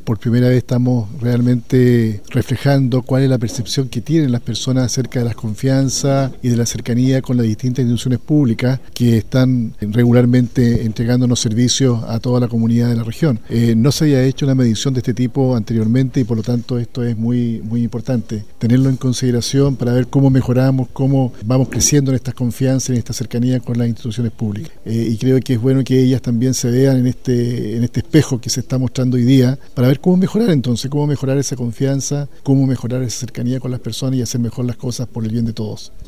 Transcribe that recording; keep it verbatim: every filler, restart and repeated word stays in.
por primera vez estamos realmente reflejando cuál es la percepción que tienen las personas acerca de la confianza y de la cercanía con las distintas instituciones públicas que están regularmente entregándonos servicios a toda la comunidad de la región. Eh, no se había hecho una medición de este tipo anteriormente y por lo tanto esto es muy, muy importante. Tenerlo en consideración para ver cómo mejoramos, cómo vamos creciendo en esta confianza, en esta cercanía con las instituciones públicas. Eh, y creo que es bueno que ellas también se vean en este, en este espejo que se está mostrando hoy día para ver cómo mejorar entonces, cómo mejorar esa confianza, cómo mejorar esa cercanía con las personas y hacer mejor las cosas por el bien de todos.